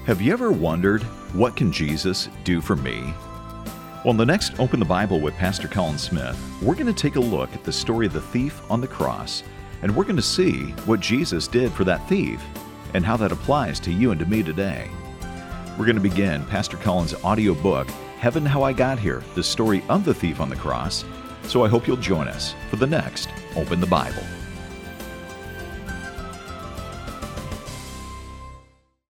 Have you ever wondered, what can Jesus do for me? Well, in the next Open the Bible with Pastor Colin Smith, we're going to take a look at the story of the thief on the cross, and we're going to see what Jesus did for that thief and how that applies to you and to me today. We're going to begin Pastor Colin's audio book, Heaven How I Got Here, the story of the thief on the cross, so I hope you'll join us for the next Open the Bible.